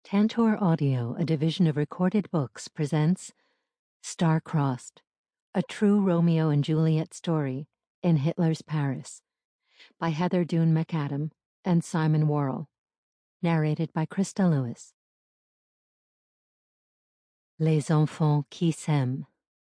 Tantor Audio, a division of Recorded Books, presents Star-Crossed, a true Romeo and Juliet story in Hitler's Paris, by Heather Doone McAdam and Simon Worrell, narrated by Krista Lewis. Les enfants qui s'aiment.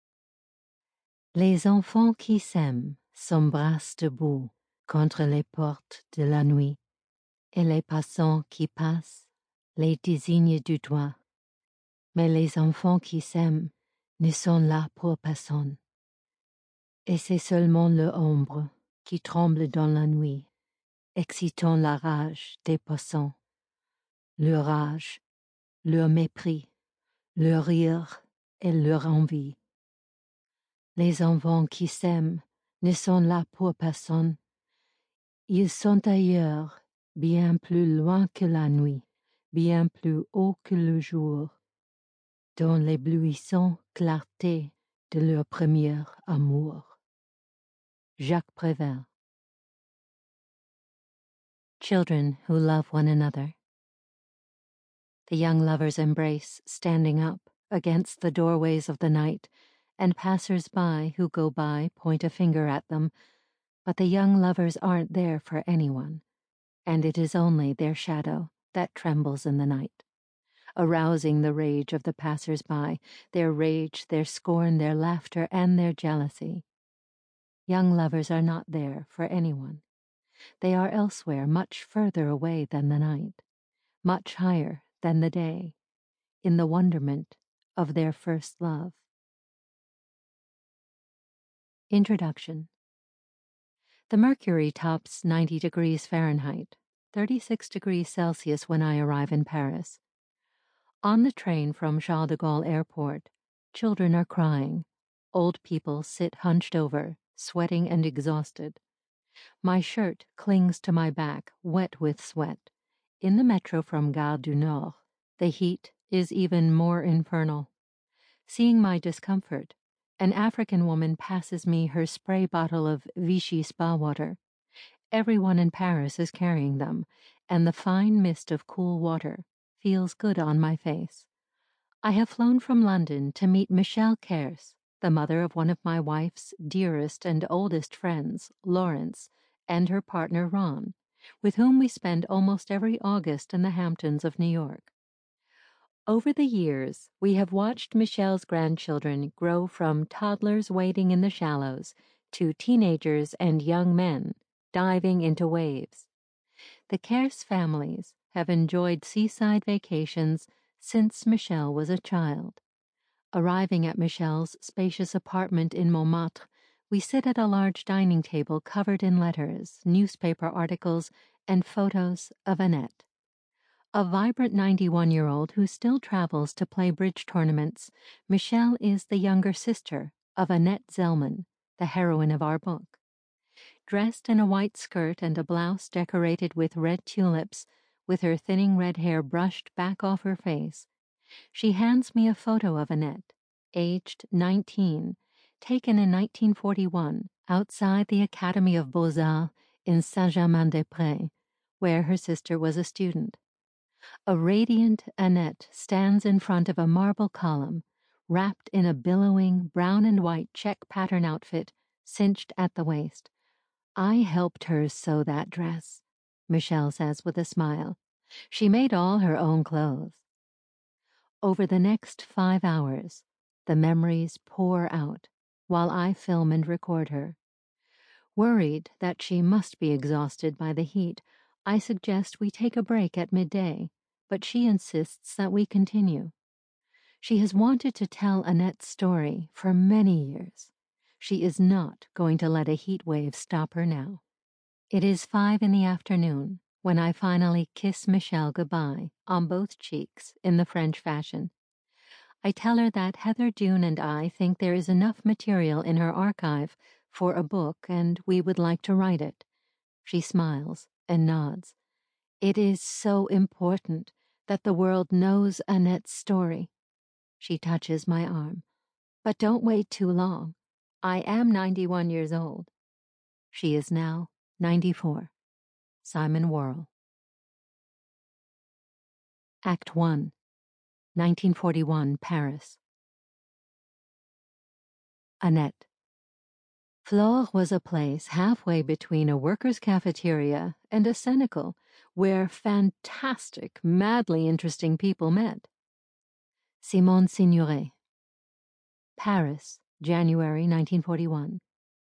Les enfants qui s'aiment s'embrassent debout contre les portes de la nuit, et les passants qui passent les désignent du doigt. Mais les enfants qui s'aiment ne sont là pour personne. Et c'est seulement leur ombre qui tremble dans la nuit, excitant la rage des passants. Leur rage, leur mépris, leur rire et leur envie. Les enfants qui s'aiment ne sont là pour personne. Ils sont ailleurs, bien plus loin que la nuit, bien plus haut que le jour, dans l'éblouissante clarté de leur premier amour. Jacques Prévert. Children who love one another. The young lovers embrace, standing up against the doorways of the night, and passers-by who go by point a finger at them, but the young lovers aren't there for anyone, and it is only their shadow that trembles in the night, arousing the rage of the passers-by, their rage, their scorn, their laughter, and their jealousy. Young lovers are not there for anyone. They are elsewhere, much further away than the night, much higher than the day, in the wonderment of their first love. Introduction. The mercury tops 90 degrees Fahrenheit, 36 degrees Celsius when I arrive in Paris. On the train from Charles de Gaulle Airport, children are crying. Old people sit hunched over, sweating and exhausted. My shirt clings to my back, wet with sweat. In the metro from Gare du Nord, the heat is even more infernal. Seeing my discomfort, an African woman passes me her spray bottle of Vichy spa water. Everyone in Paris is carrying them, and the fine mist of cool water feels good on my face. I have flown from London to meet Michelle Kers, the mother of one of my wife's dearest and oldest friends, Lawrence, and her partner Ron, with whom we spend almost every August in the Hamptons of New York. Over the years, we have watched Michelle's grandchildren grow from toddlers wading in the shallows to teenagers and young men diving into waves. The Kers families have enjoyed seaside vacations since Michelle was a child. Arriving at Michelle's spacious apartment in Montmartre, we sit at a large dining table covered in letters, newspaper articles, and photos of Annette. A vibrant 91-year-old who still travels to play bridge tournaments, Michelle is the younger sister of Annette Zellman, the heroine of our book. Dressed in a white skirt and a blouse decorated with red tulips, with her thinning red hair brushed back off her face, she hands me a photo of Annette, aged 19, taken in 1941 outside the Academy of Beaux-Arts in Saint-Germain-des-Prés, where her sister was a student. A radiant Annette stands in front of a marble column, wrapped in a billowing brown and white check pattern outfit, cinched at the waist. I helped her sew that dress, Michelle says with a smile. She made all her own clothes. Over the next 5 hours, the memories pour out while I film and record her. Worried that she must be exhausted by the heat, I suggest we take a break at midday, but she insists that we continue. She has wanted to tell Annette's story for many years. She is not going to let a heat wave stop her now. It is 5 in the afternoon when I finally kiss Michelle goodbye on both cheeks in the French fashion. I tell her that Heather Doone and I think there is enough material in her archive for a book and we would like to write it. She smiles and nods. It is so important that the world knows Annette's story. She touches my arm. But don't wait too long. I am 91 years old. She is now 94. Simon Worrell. Act 1, 1941, Paris. Annette. Flore was a place halfway between a workers' cafeteria and a cenacle where fantastic, madly interesting people met. Simone Signoret. Paris, January 1941.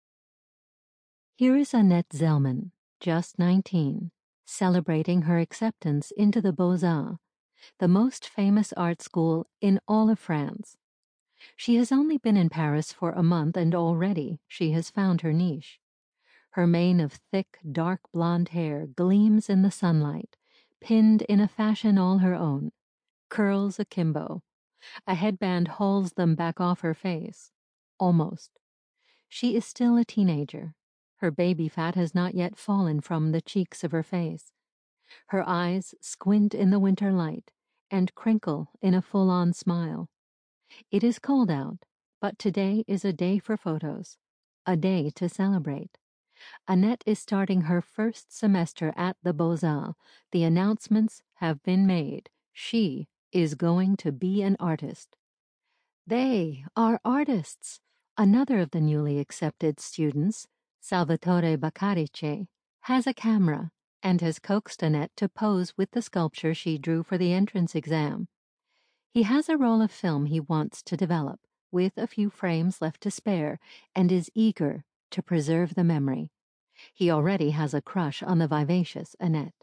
Here is Annette Zelman, just 19, celebrating her acceptance into the Beaux-Arts, the most famous art school in all of France. She has only been in Paris for a month, and already she has found her niche. Her mane of thick, dark blonde hair gleams in the sunlight, pinned in a fashion all her own, curls akimbo. A headband hauls them back off her face. Almost. She is still a teenager. Her baby fat has not yet fallen from the cheeks of her face. Her eyes squint in the winter light and crinkle in a full-on smile. It is cold out, but today is a day for photos, a day to celebrate. Annette is starting her first semester at the Beaux-Arts. The announcements have been made. She is going to be an artist. They are artists. Another of the newly accepted students, Salvatore Baccarice, has a camera and has coaxed Annette to pose with the sculpture she drew for the entrance exam. He has a roll of film he wants to develop, with a few frames left to spare, and is eager to preserve the memory. He already has a crush on the vivacious Annette.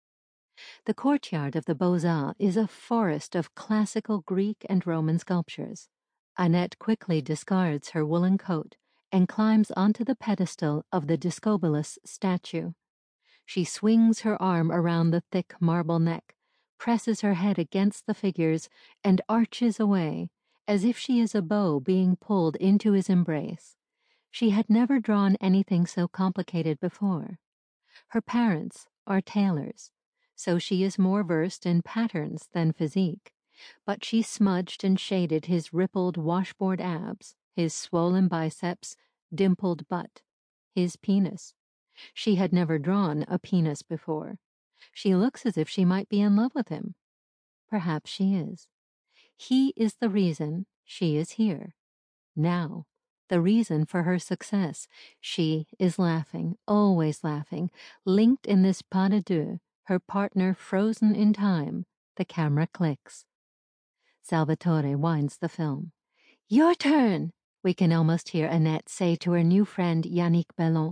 The courtyard of the Beaux-Arts is a forest of classical Greek and Roman sculptures. Annette quickly discards her woolen coat and climbs onto the pedestal of the Discobolus statue. She swings her arm around the thick marble neck, presses her head against the figures, and arches away, as if she is a bow being pulled into his embrace. She had never drawn anything so complicated before. Her parents are tailors, so she is more versed in patterns than physique, but she smudged and shaded his rippled washboard abs, his swollen biceps, dimpled butt, his penis. She had never drawn a penis before. She looks as if she might be in love with him. Perhaps she is. He is the reason she is here. Now, the reason for her success. She is laughing, always laughing, linked in this pas de deux, her partner frozen in time. The camera clicks. Salvatore winds the film. "Your turn," we can almost hear Annette say to her new friend Yannick Bellon.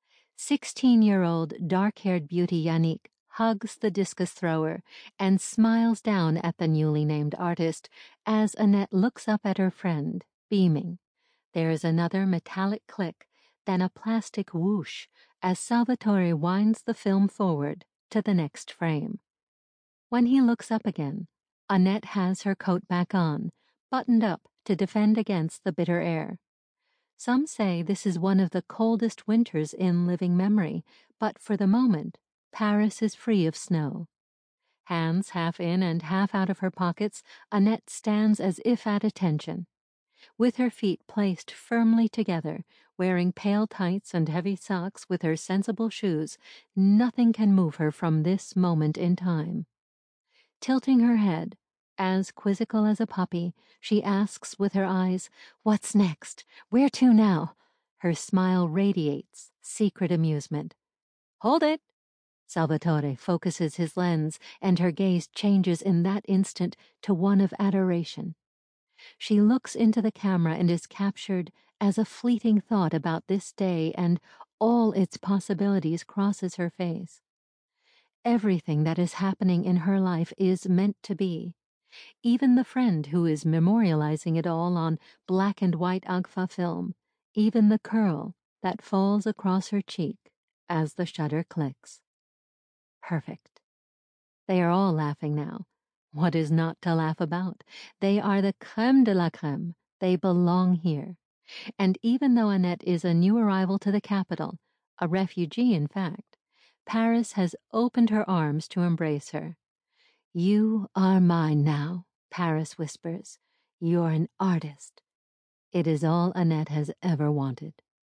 16-year-old dark-haired beauty Yannick hugs the discus thrower and smiles down at the newly named artist as Annette looks up at her friend, beaming. There is another metallic click, then a plastic whoosh as Salvatore winds the film forward to the next frame. When he looks up again, Annette has her coat back on, buttoned up to defend against the bitter air. Some say this is one of the coldest winters in living memory, but for the moment, Paris is free of snow. Hands half in and half out of her pockets, Annette stands as if at attention. With her feet placed firmly together, wearing pale tights and heavy socks with her sensible shoes, nothing can move her from this moment in time. Tilting her head, as quizzical as a puppy, she asks with her eyes, "What's next? Where to now?" Her smile radiates secret amusement. "Hold it!" Salvatore focuses his lens, and her gaze changes in that instant to one of adoration. She looks into the camera and is captured as a fleeting thought about this day and all its possibilities crosses her face. Everything that is happening in her life is meant to be. Even the friend who is memorializing it all on black and white Agfa film, even the curl that falls across her cheek as the shutter clicks. Perfect. They are all laughing now. What is not to laugh about? They are the crème de la crème. They belong here. And even though Annette is a new arrival to the capital, a refugee in fact, Paris has opened her arms to embrace her. "You are mine now," Paris whispers. "You're an artist." It is all Annette has ever wanted.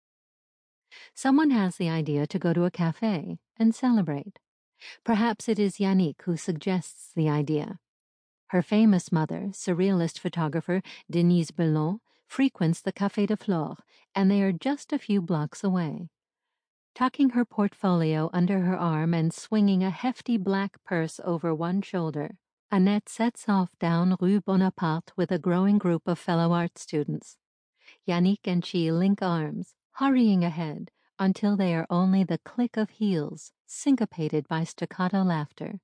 Someone has the idea to go to a cafe and celebrate. Perhaps it is Yannick who suggests the idea. Her famous mother, surrealist photographer Denise Bellon, frequents the Café de Flore, and they are just a few blocks away. Tucking her portfolio under her arm and swinging a hefty black purse over one shoulder, Annette sets off down Rue Bonaparte with a growing group of fellow art students. Yannick and she link arms, hurrying ahead until they are only the click of heels, syncopated by staccato laughter.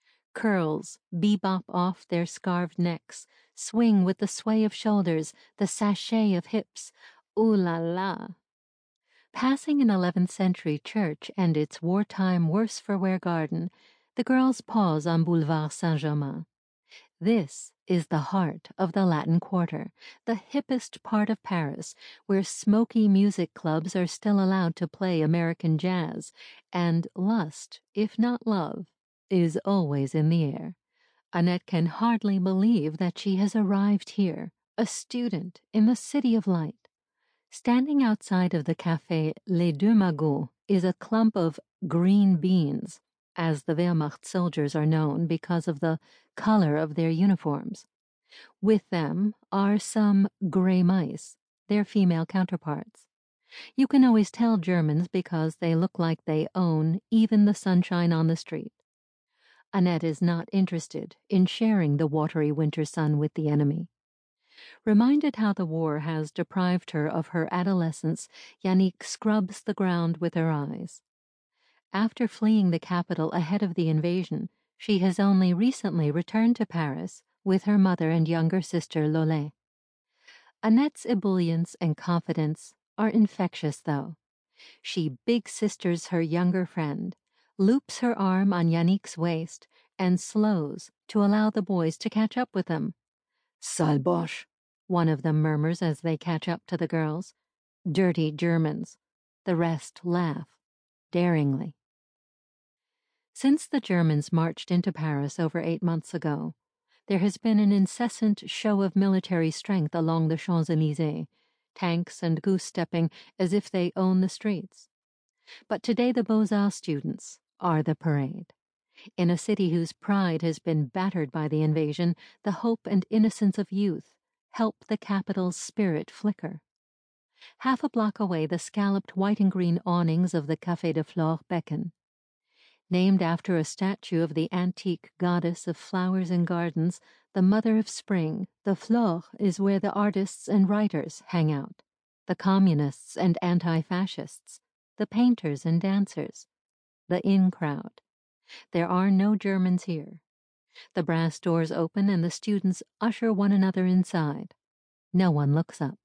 Curls bebop off their scarved necks, swing with the sway of shoulders, the sachet of hips. Ooh la la! Passing an 11th century church and its wartime worse-for-wear garden, the girls pause on Boulevard Saint-Germain. This is the heart of the Latin Quarter, the hippest part of Paris, where smoky music clubs are still allowed to play American jazz, and lust, if not love, is always in the air. Annette can hardly believe that she has arrived here, a student in the City of Light. Standing outside of the café Les Deux Magots is a clump of green beans, as the Wehrmacht soldiers are known because of the color of their uniforms. With them are some gray mice, their female counterparts. You can always tell Germans because they look like they own even the sunshine on the street. Annette is not interested in sharing the watery winter sun with the enemy. Reminded how the war has deprived her of her adolescence, Yannick scrubs the ground with her eyes. After fleeing the capital ahead of the invasion, she has only recently returned to Paris with her mother and younger sister Lollet. Annette's ebullience and confidence are infectious, though. She big sisters her younger friend, loops her arm on Yannick's waist, and slows to allow the boys to catch up with them. "Sale Boche," one of them murmurs as they catch up to the girls. "Dirty Germans." The rest laugh, daringly. Since the Germans marched into Paris over 8 months ago, there has been an incessant show of military strength along the Champs-Élysées, tanks and goose-stepping as if they own the streets. But today the Beaux-Arts students are the parade. In a city whose pride has been battered by the invasion, the hope and innocence of youth help the capital's spirit flicker. Half a block away, the scalloped white and green awnings of the Café de Flore beckon. Named after a statue of the antique goddess of flowers and gardens, the mother of spring, the Flore is where the artists and writers hang out, the communists and anti-fascists, the painters and dancers, the in crowd. There are no Germans here. The brass doors open and the students usher one another inside. No one looks up.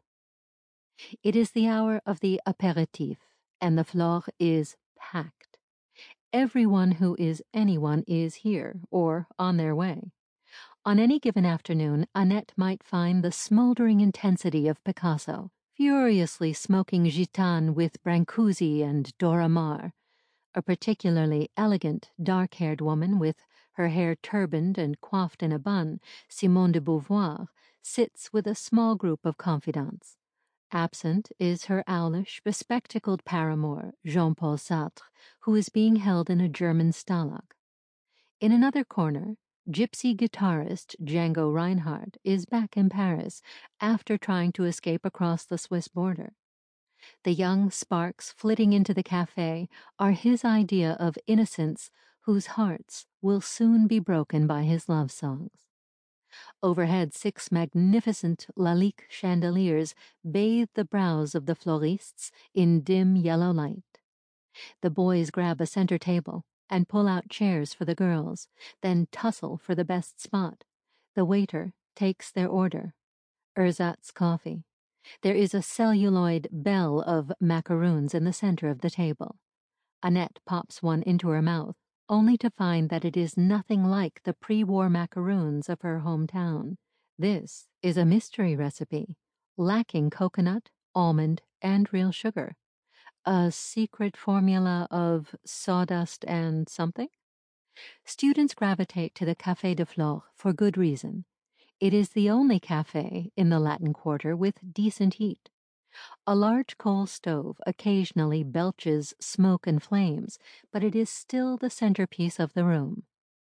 It is the hour of the apéritif, and the Flore is packed. Everyone who is anyone is here, or on their way. On any given afternoon, Annette might find the smoldering intensity of Picasso, furiously smoking gitane with Brancusi and Dora Maar. A particularly elegant, dark-haired woman with her hair turbaned and coiffed in a bun, Simone de Beauvoir, sits with a small group of confidants. Absent is her owlish, bespectacled paramour, Jean-Paul Sartre, who is being held in a German stalag. In another corner, gypsy guitarist Django Reinhardt is back in Paris after trying to escape across the Swiss border. The young sparks flitting into the café are his idea of innocence whose hearts will soon be broken by his love songs. Overhead, 6 magnificent Lalique chandeliers bathe the brows of the florists in dim yellow light. The boys grab a center table and pull out chairs for the girls, then tussle for the best spot. The waiter takes their order. Ersatz coffee. There is a celluloid bell of macaroons in the center of the table. Annette pops one into her mouth, only to find that it is nothing like the pre-war macaroons of her hometown. This is a mystery recipe, lacking coconut, almond, and real sugar. A secret formula of sawdust and something? Students gravitate to the Café de Flore for good reason. It is the only café in the Latin Quarter with decent heat. A large coal stove occasionally belches smoke and flames, but it is still the centerpiece of the room.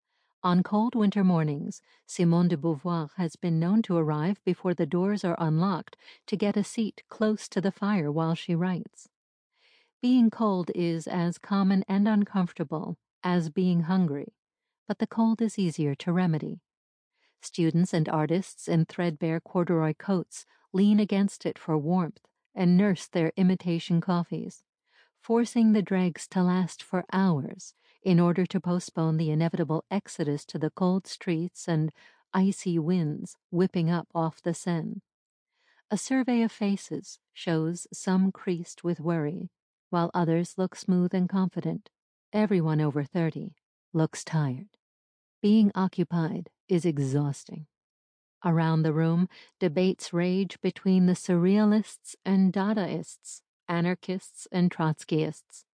On cold winter mornings, Simone de Beauvoir has been known to arrive before the doors are unlocked to get a seat close to the fire while she writes. Being cold is as common and uncomfortable as being hungry, but the cold is easier to remedy. Students and artists in threadbare corduroy coats lean against it for warmth and nurse their imitation coffees, forcing the dregs to last for hours in order to postpone the inevitable exodus to the cold streets and icy winds whipping up off the Seine. A survey of faces shows some creased with worry, while others look smooth and confident. Everyone over 30 looks tired. Being occupied is exhausting. Around the room, debates rage between the surrealists and Dadaists, anarchists and Trotskyists.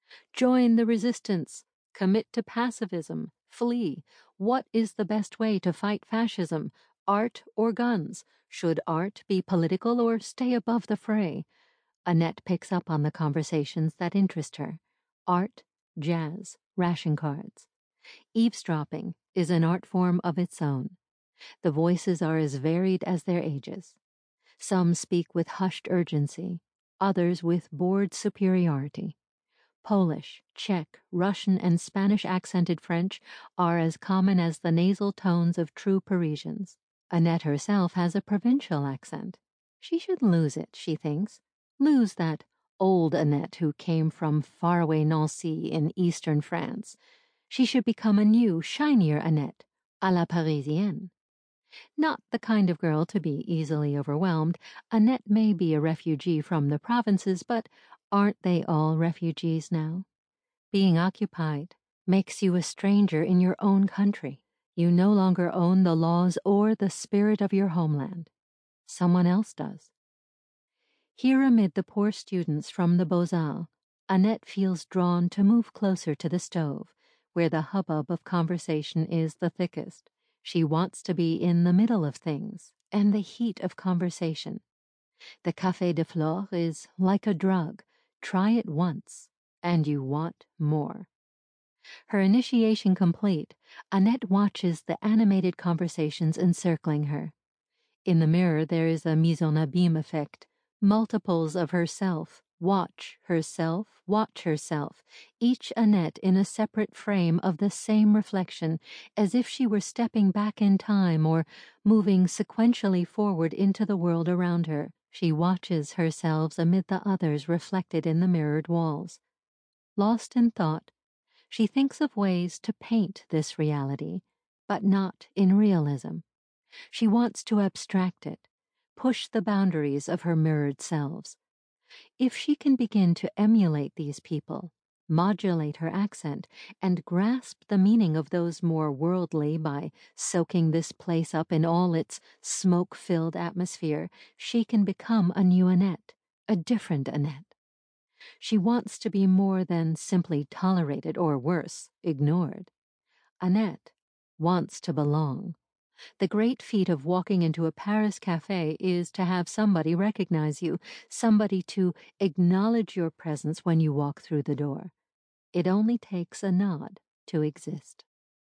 Join the resistance, commit to pacifism, flee. What is the best way to fight fascism? Art or guns? Should art be political or stay above the fray? Annette picks up on the conversations that interest her. Art, jazz, ration cards. Eavesdropping is an art form of its own. The voices are as varied as their ages. Some speak with hushed urgency, others with bored superiority. Polish, Czech, Russian, and Spanish-accented French are as common as the nasal tones of true Parisians. Annette herself has a provincial accent. She should lose it, she thinks. Lose that old Annette who came from faraway Nancy in eastern France. She should become a new, shinier Annette, à la Parisienne. Not the kind of girl to be easily overwhelmed, Annette may be a refugee from the provinces, but aren't they all refugees now? Being occupied makes you a stranger in your own country. You no longer own the laws or the spirit of your homeland. Someone else does. Here amid the poor students from the Beaux-Arts, Annette feels drawn to move closer to the stove, where the hubbub of conversation is the thickest. She wants to be in the middle of things and the heat of conversation. The Café de Flore is like a drug. Try it once, and you want more. Her initiation complete, Annette watches the animated conversations encircling her. In the mirror there is a mise en abîme effect. Multiples of herself watch herself, each Annette in a separate frame of the same reflection, as if she were stepping back in time or moving sequentially forward into the world around her. She watches herself amid the others reflected in the mirrored walls. Lost in thought, she thinks of ways to paint this reality, but not in realism. She wants to abstract it, push the boundaries of her mirrored selves. If she can begin to emulate these people, modulate her accent, and grasp the meaning of those more worldly by soaking this place up in all its smoke-filled atmosphere, she can become a new Annette, a different Annette. She wants to be more than simply tolerated or worse, ignored. Annette wants to belong. The great feat of walking into a Paris cafe is to have somebody recognize you, somebody to acknowledge your presence when you walk through the door. It only takes a nod to exist.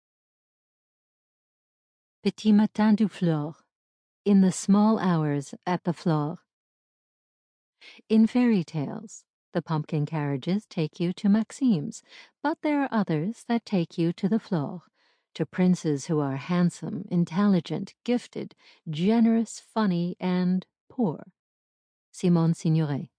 Petit matin du Flore, in the small hours at the Flore. In fairy tales, the pumpkin carriages take you to Maxime's, but there are others that take you to the Flore, to princes who are handsome, intelligent, gifted, generous, funny, and poor. Simone Signoret.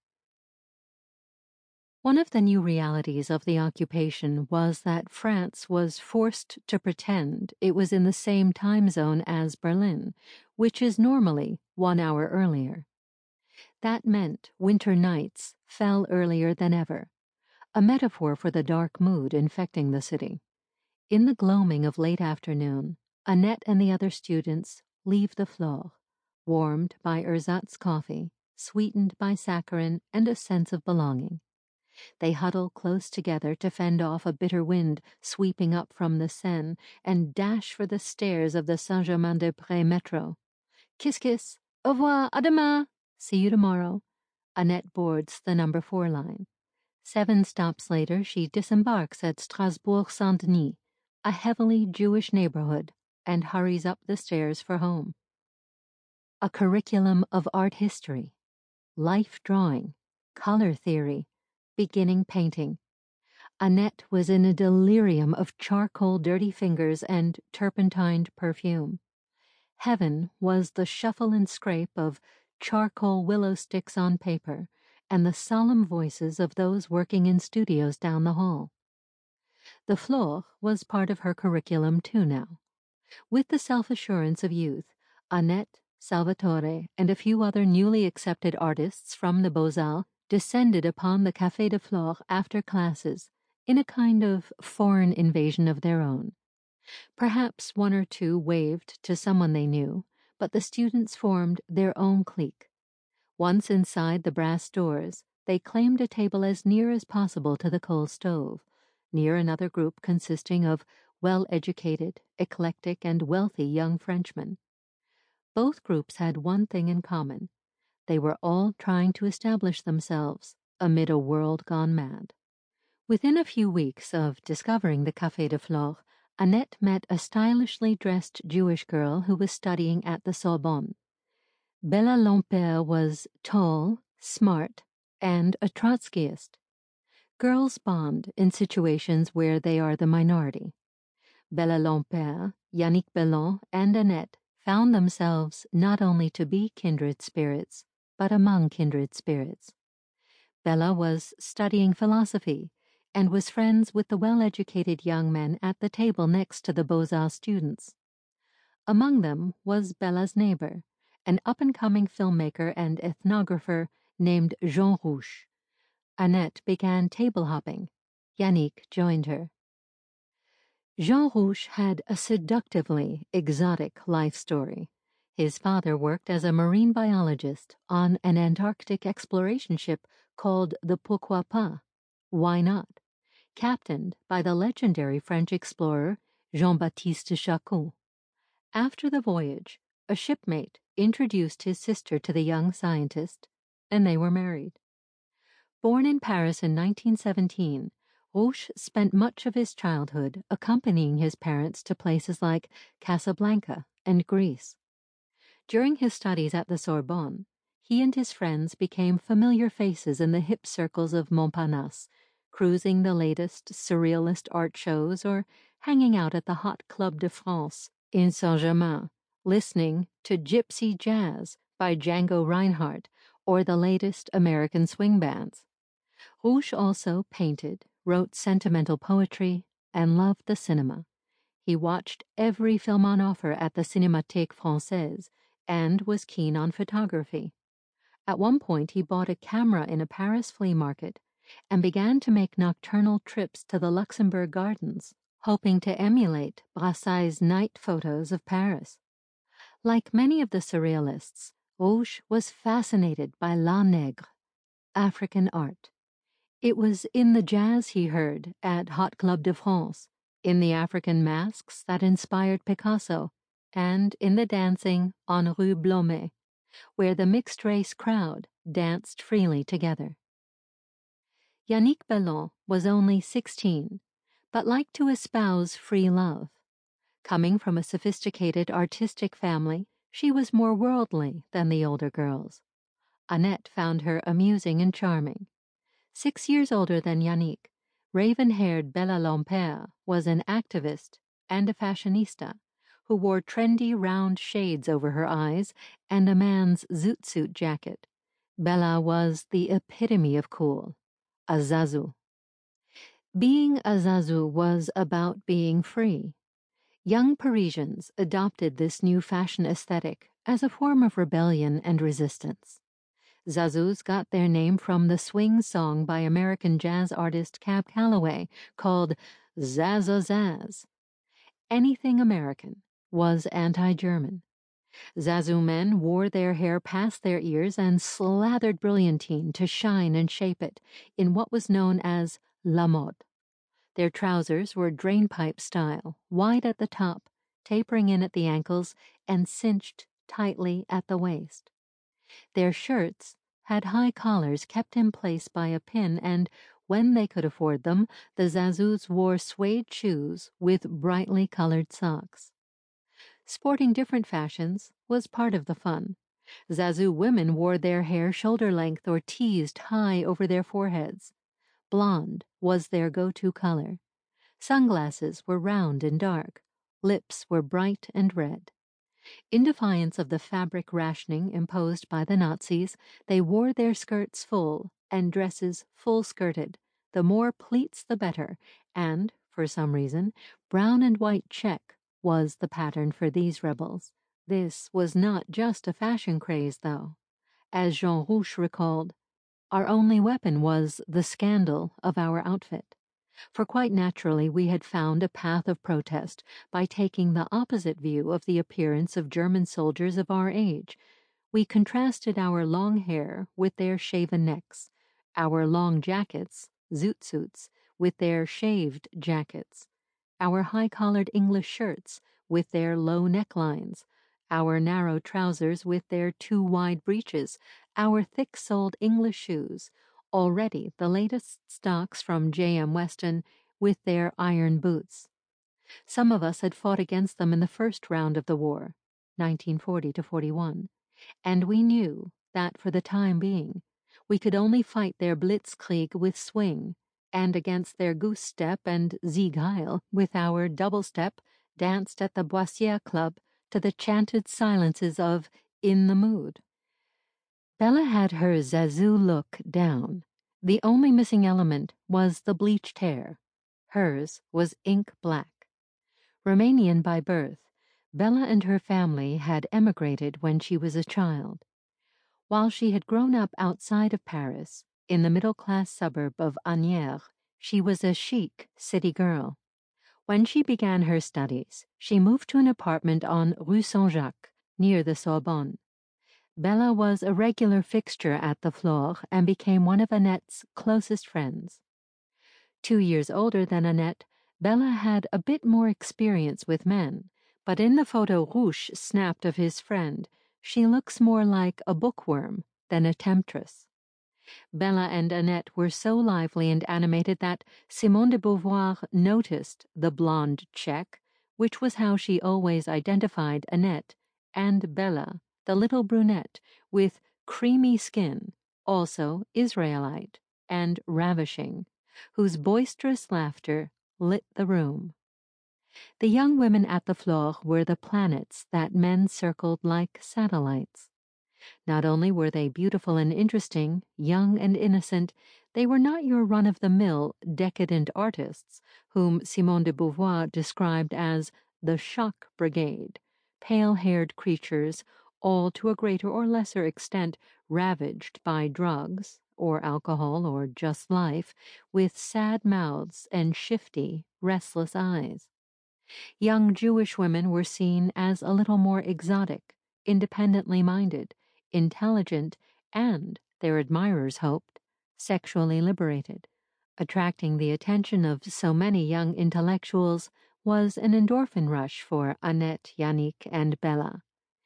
One of the new realities of the occupation was that France was forced to pretend it was in the same time zone as Berlin, which is normally 1 hour earlier. That meant winter nights fell earlier than ever, a metaphor for the dark mood infecting the city. In the gloaming of late afternoon, Annette and the other students leave the Flore, warmed by ersatz coffee, sweetened by saccharin and a sense of belonging. They huddle close together to fend off a bitter wind sweeping up from the Seine and dash for the stairs of the Saint-Germain-des-Prés metro. Kiss, kiss. Au revoir, à demain. See you tomorrow. Annette boards the number 4 line. 7 stops later, she disembarks at Strasbourg-Saint-Denis, a heavily Jewish neighborhood, and hurries up the stairs for home. A curriculum of art history, life drawing, color theory, beginning painting. Annette was in a delirium of charcoal dirty fingers and turpentined perfume. Heaven was the shuffle and scrape of charcoal willow sticks on paper and the solemn voices of those working in studios down the hall. The Flore was part of her curriculum too now. With the self-assurance of youth, Annette, Salvatore, and a few other newly accepted artists from the Beaux-Arts descended upon the Café de Flore after classes in a kind of foreign invasion of their own. Perhaps one or two waved to someone they knew, but the students formed their own clique. Once inside the brass doors, they claimed a table as near as possible to the coal stove, near another group consisting of well-educated, eclectic, and wealthy young Frenchmen. Both groups had one thing in common. They were all trying to establish themselves amid a world gone mad. Within a few weeks of discovering the Café de Flore, Annette met a stylishly dressed Jewish girl who was studying at the Sorbonne. Bella Lampert was tall, smart, and a Trotskyist. Girls bond in situations where they are the minority. Bella Lampert, Yannick Bellon, and Annette found themselves not only to be kindred spirits, but among kindred spirits. Bella was studying philosophy and was friends with the well-educated young men at the table next to the Beaux-Arts students. Among them was Bella's neighbor, an up-and-coming filmmaker and ethnographer named Jean Rouch. Annette began table hopping. Yannick joined her. Jean Rouch had a seductively exotic life story. His father worked as a marine biologist on an Antarctic exploration ship called the Pourquoi Pas? Why Not? Captained by the legendary French explorer Jean-Baptiste Jacot. After the voyage, a shipmate introduced his sister to the young scientist, and they were married. Born in Paris in 1917, Rouch spent much of his childhood accompanying his parents to places like Casablanca and Greece. During his studies at the Sorbonne, he and his friends became familiar faces in the hip circles of Montparnasse, cruising the latest surrealist art shows or hanging out at the Hot Club de France in Saint-Germain, listening to Gypsy Jazz by Django Reinhardt or the latest American swing bands. Rouch also painted, wrote sentimental poetry, and loved the cinema. He watched every film on offer at the Cinémathèque Française and was keen on photography. At one point, he bought a camera in a Paris flea market and began to make nocturnal trips to the Luxembourg Gardens, hoping to emulate Brassai's night photos of Paris. Like many of the surrealists, Rouch was fascinated by l'art nègre, African art. It was in the jazz he heard at Hot Club de France, in the African masks that inspired Picasso, and in the dancing on Rue Blomet, where the mixed-race crowd danced freely together. Yannick Bellon was only 16, but liked to espouse free love. Coming from a sophisticated artistic family, she was more worldly than the older girls. Annette found her amusing and charming. 6 years older than Yannick, raven-haired Bella Lampert was an activist and a fashionista who wore trendy round shades over her eyes and a man's zoot suit jacket. Bella was the epitome of cool, a zazou. Being a zazou was about being free. Young Parisians adopted this new fashion aesthetic as a form of rebellion and resistance. Zazous got their name from the swing song by American jazz artist Cab Calloway called Zaz-a-Zaz. Anything American was anti-German. Zazou men wore their hair past their ears and slathered brilliantine to shine and shape it in what was known as la mode. Their trousers were drainpipe style, wide at the top, tapering in at the ankles, and cinched tightly at the waist. Their shirts had high collars kept in place by a pin and When they could afford them, the Zazoos wore suede shoes with brightly colored socks. Sporting different fashions was part of the fun. Zazou women wore their hair shoulder length or teased high over their foreheads. Blonde was their go-to color. Sunglasses were round and dark. Lips were bright and red. In defiance of the fabric rationing imposed by the Nazis, they wore their skirts full and dresses full-skirted. The more pleats the better, and, for some reason, brown and white check was the pattern for these rebels. This was not just a fashion craze, though. As Jean Rouch recalled, our only weapon was the scandal of our outfit. For quite naturally we had found a path of protest by taking the opposite view of the appearance of German soldiers of our age. We contrasted our long hair with their shaven necks, our long jackets, zoot-suits, with their shaved jackets, our high-collared English shirts with their low necklines, our narrow trousers with their too wide breeches, our thick-soled English shoes, already the latest stocks from J.M. Weston, with their iron boots. Some of us had fought against them in the first round of the war, 1940-41, and we knew that for the time being we could only fight their blitzkrieg with swing, and against their goose step and Sieg Heil with our double step danced at the Boissière Club to the chanted silences of In the Mood. Bella had her Zazou look down. The only missing element was the bleached hair. Hers was ink black. Romanian by birth, Bella and her family had emigrated when she was a child. While she had grown up outside of Paris, in the middle-class suburb of Asnières, she was a chic city girl. When she began her studies, she moved to an apartment on Rue Saint-Jacques, near the Sorbonne. Bella was a regular fixture at the Flore and became one of Annette's closest friends. 2 years older than Annette, Bella had a bit more experience with men, but in the photo Rouch snapped of his friend, she looks more like a bookworm than a temptress. Bella and Annette were so lively and animated that Simone de Beauvoir noticed the blonde check, which was how she always identified Annette, and Bella, the little brunette with creamy skin, also Israelite and ravishing, whose boisterous laughter lit the room. The young women at the Flore were the planets that men circled like satellites. Not only were they beautiful and interesting, young and innocent, they were not your run-of-the-mill decadent artists, whom Simone de Beauvoir described as the shock brigade, pale-haired creatures, all to a greater or lesser extent ravaged by drugs, or alcohol, or just life, with sad mouths and shifty, restless eyes. Young Jewish women were seen as a little more exotic, independently minded, intelligent, and, their admirers hoped, sexually liberated. Attracting the attention of so many young intellectuals was an endorphin rush for Annette, Yannick, and Bella.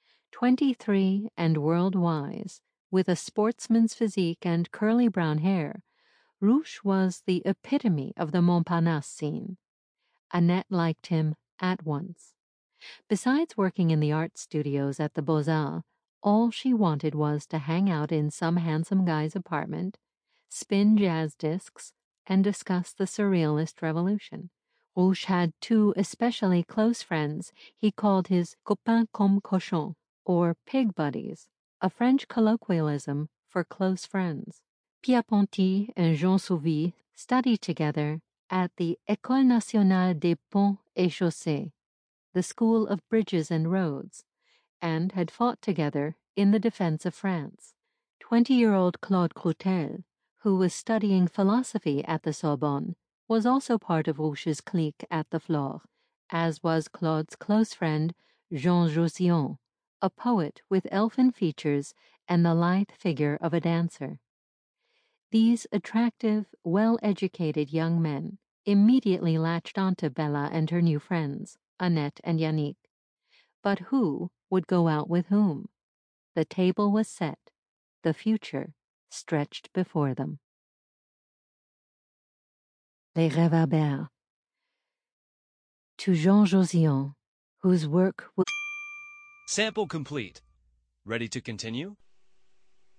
23 and world-wise, with a sportsman's physique and curly brown hair, Rouch was the epitome of the Montparnasse scene. Annette liked him at once. Besides working in the art studios at the Beaux-Arts, all she wanted was to hang out in some handsome guy's apartment, spin jazz discs, and discuss the Surrealist Revolution. Rouch had 2 especially close friends he called his copains comme cochons, or pig buddies, a French colloquialism for close friends. Pierre-Ponty and Jean Souvy studied together at the École Nationale des Ponts et Chaussées, the School of Bridges and Roads, and had fought together in the defense of France. 20-year-old Claude Croutel, who was studying philosophy at the Sorbonne, was also part of Rouch's clique at the Flore, as was Claude's close friend Jean Josillon, a poet with elfin features and the lithe figure of a dancer. These attractive, well-educated young men immediately latched onto Bella and her new friends, Annette and Yannick. But who would go out with whom? The table was set. The future stretched before them. Les Réverbères. To Jean Josillon, whose work Sample complete. Ready to continue?